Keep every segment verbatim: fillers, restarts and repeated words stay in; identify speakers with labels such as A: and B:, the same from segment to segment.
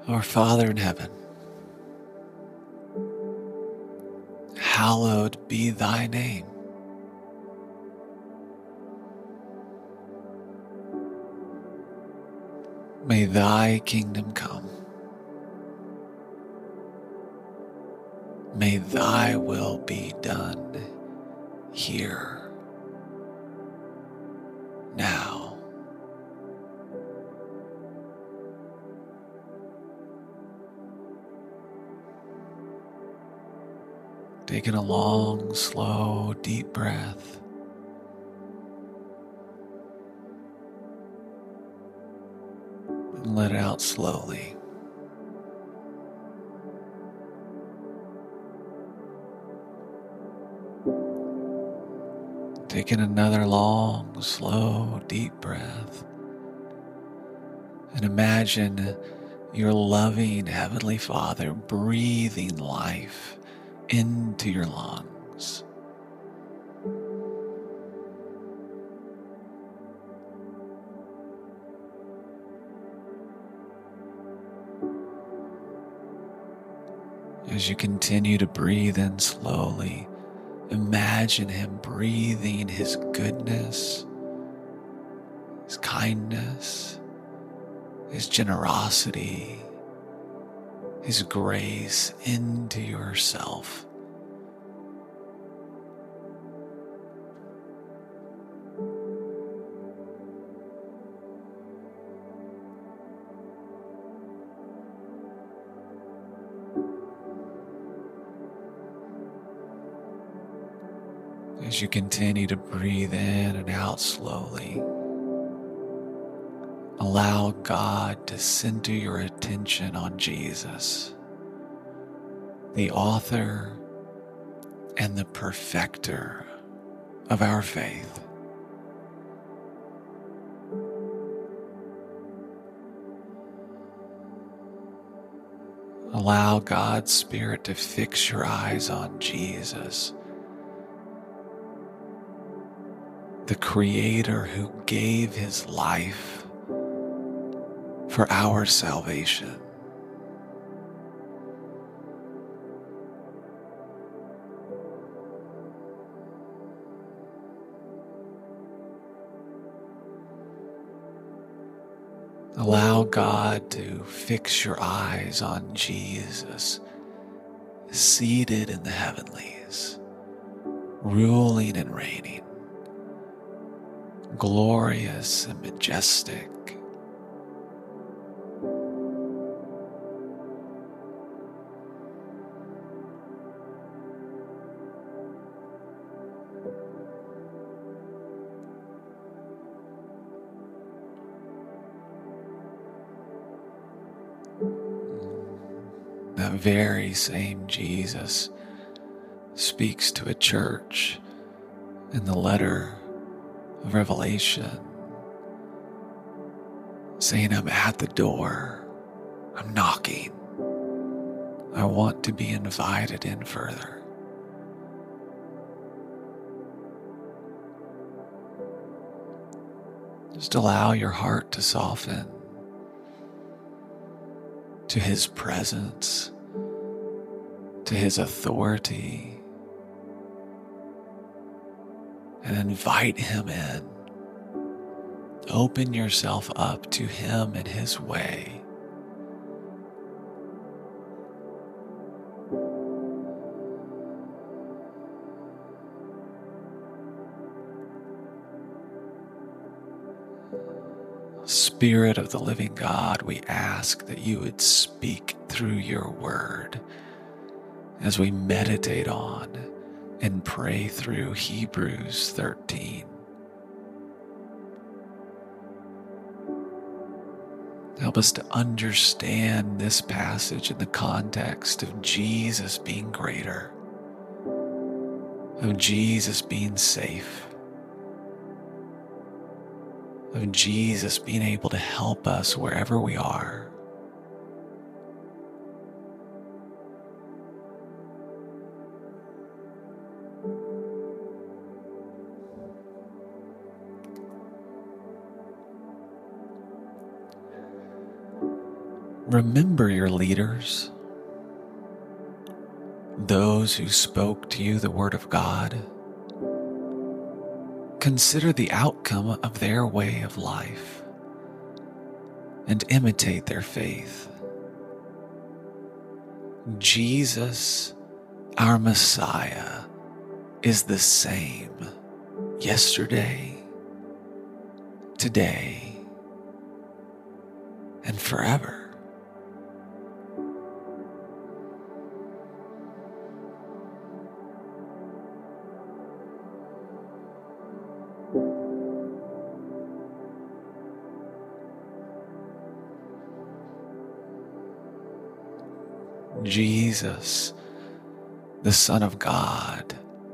A: Our Father in heaven, hallowed be thy name. May thy kingdom come. May thy will be done here, now. Taking a long, slow, deep breath. And let it out slowly. Taking another long, slow, deep breath. And imagine your loving Heavenly Father breathing life into your lungs. As you continue to breathe in slowly, imagine Him breathing His goodness, His kindness, His generosity, His grace into yourself. As you continue to breathe in and out slowly, allow God to center your attention on Jesus, the author and the perfecter of our faith. Allow God's Spirit to fix your eyes on Jesus, the Creator who gave His life for our salvation. Allow God to fix your eyes on Jesus, seated in the heavenlies, ruling and reigning, glorious and majestic. That very same Jesus speaks to a church in the letter of Revelation, saying, I'm at the door, I'm knocking, I want to be invited in further. Just allow your heart to soften to His presence, to His authority, and invite Him in. Open yourself up to Him and His way. Spirit of the living God, we ask that you would speak through your word as we meditate on and pray through Hebrews thirteen. Help us to understand this passage in the context of Jesus being greater, of Jesus being safe, of Jesus being able to help us wherever we are. Remember your leaders, those who spoke to you the word of God. Consider the outcome of their way of life and imitate their faith. Jesus, our Messiah, is the same yesterday, today, and forever. Jesus, the Son of God,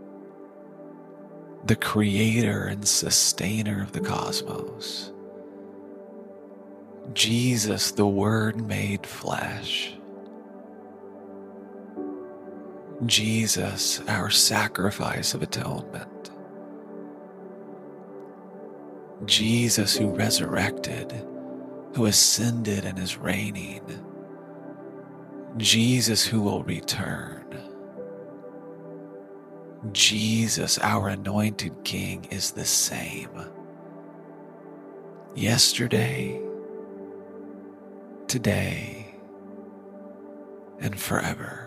A: the creator and sustainer of the cosmos. Jesus, the Word made flesh. Jesus, our sacrifice of atonement. Jesus, who resurrected, who ascended and is reigning. Jesus, who will return. Jesus, our anointed King, is the same yesterday, today, and forever.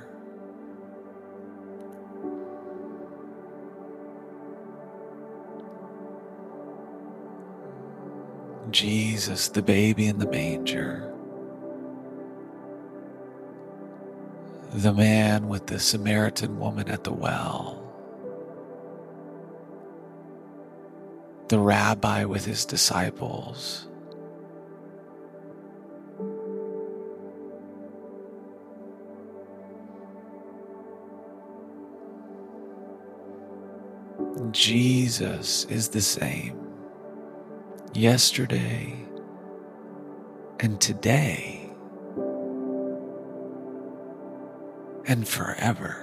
A: Jesus, the baby in the manger, the man with the Samaritan woman at the well, the rabbi with his disciples, Jesus is the same yesterday and today and forever.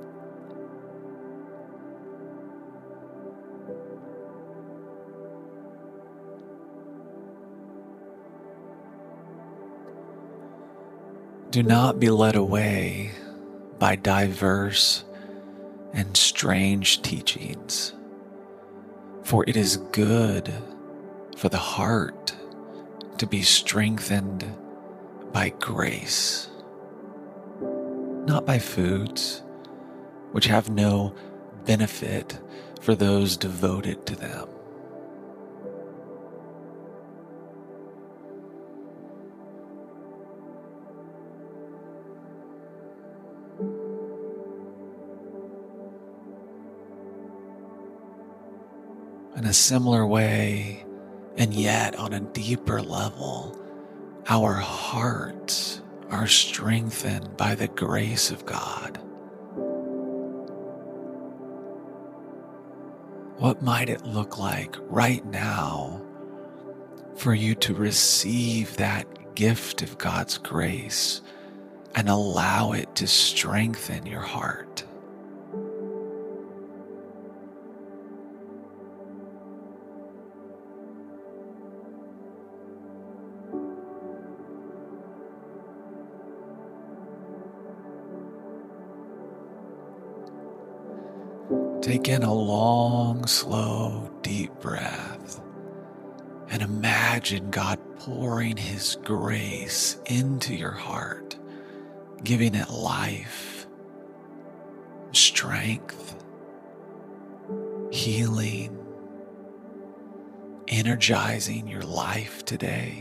A: Do not be led away by diverse and strange teachings, for it is good for the heart to be strengthened by grace, not by foods which have no benefit for those devoted to them. In a similar way, and yet on a deeper level, our hearts are strengthened by the grace of God. What might it look like right now for you to receive that gift of God's grace and allow it to strengthen your heart? Take in a long, slow, deep breath and imagine God pouring His grace into your heart, giving it life, strength, healing, energizing your life today.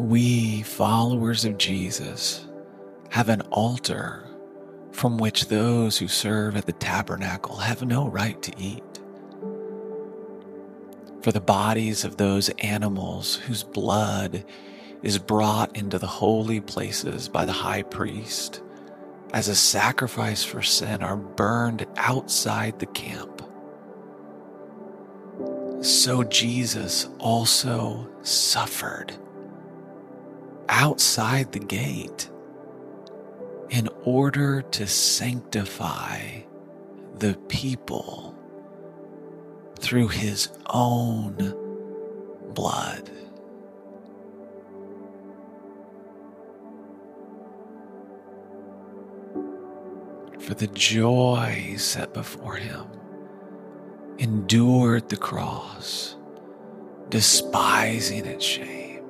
A: we, followers of Jesus, have an altar from which those who serve at the tabernacle have no right to eat. For the bodies of those animals whose blood is brought into the holy places by the high priest as a sacrifice for sin are burned outside the camp. So Jesus also suffered outside the gate in order to sanctify the people through his own blood. For the joy set before him, endured the cross, despising its shame.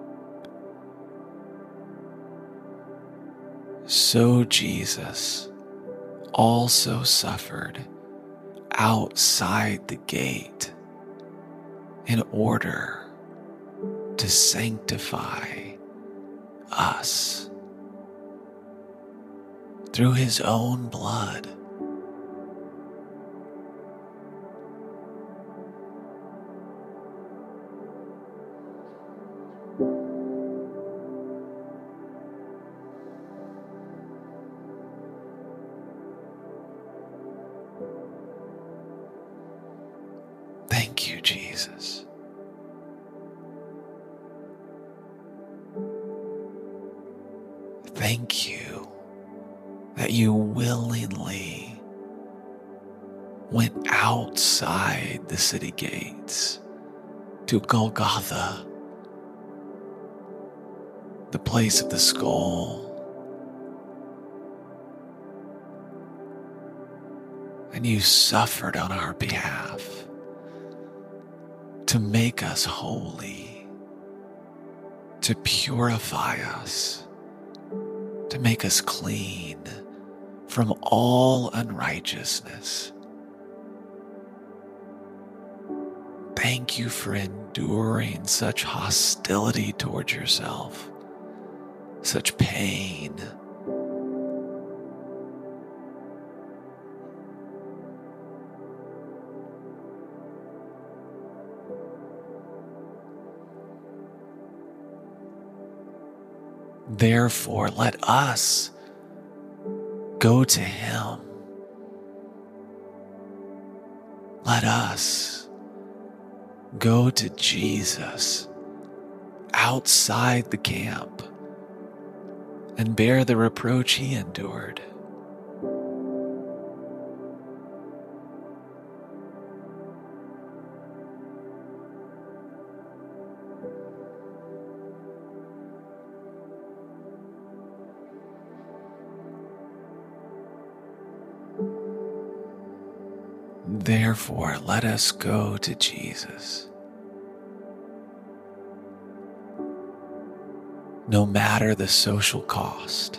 A: So Jesus also suffered outside the gate in order to sanctify us through his own blood. Thank you, Jesus. Thank you that you willingly went outside the city gates to Golgotha, the place of the skull, and you suffered on our behalf to make us holy, to purify us, to make us clean from all unrighteousness. Thank you for enduring such hostility towards yourself, such pain. Therefore, let us go to him. Let us go to Jesus outside the camp and bear the reproach he endured. Therefore, let us go to Jesus. No matter the social cost.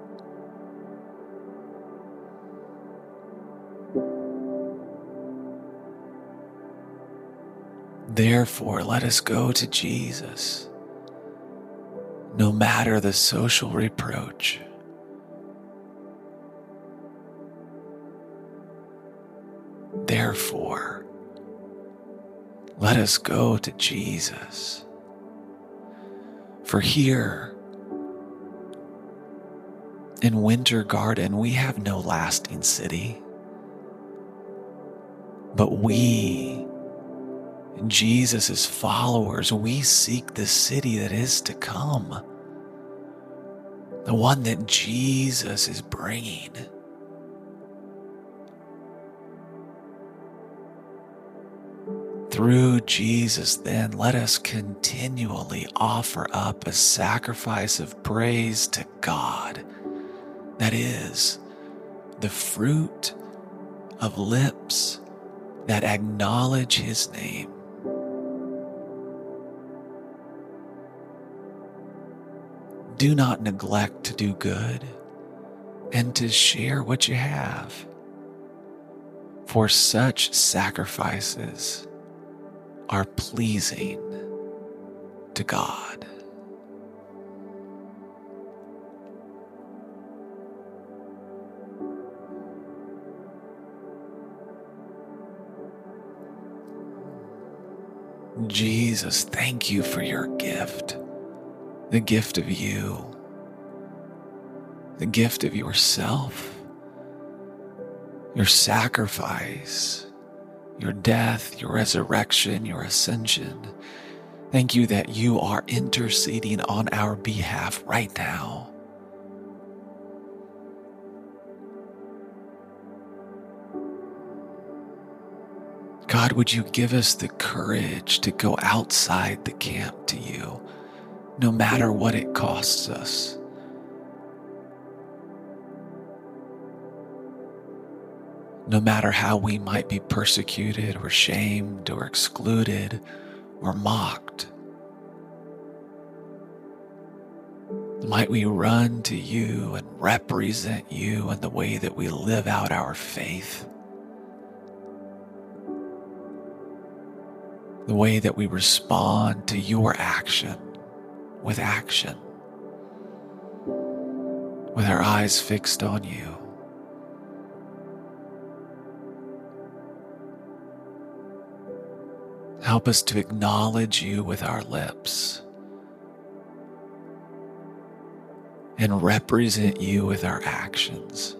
A: Therefore, let us go to Jesus. No matter the social reproach. Therefore, let us go to Jesus. For here in Winter Garden, we have no lasting city, but we, Jesus' followers, we seek the city that is to come, the one that Jesus is bringing. Through Jesus, then, let us continually offer up a sacrifice of praise to God, that is, the fruit of lips that acknowledge his name. Do not neglect to do good and to share what you have, for such sacrifices are pleasing to God. Jesus, thank you for your gift, the gift of you, the gift of yourself, your sacrifice, your death, your resurrection, your ascension. Thank you that you are interceding on our behalf right now. God, would you give us the courage to go outside the camp to you, no matter what it costs us. No matter how we might be persecuted or shamed or excluded or mocked. Might we run to you and represent you in the way that we live out our faith, the way that we respond to your action with action, with our eyes fixed on you. Help us to acknowledge you with our lips and represent you with our actions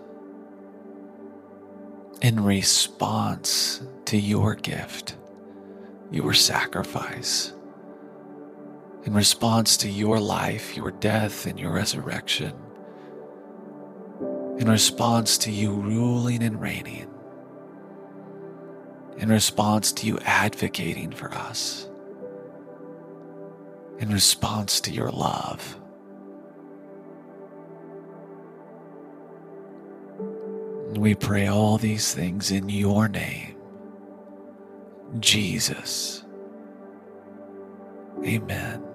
A: in response to your gift, your sacrifice, in response to your life, your death, and your resurrection, in response to you ruling and reigning, in response to you advocating for us, in response to your love. And we pray all these things in your name, Jesus. Amen.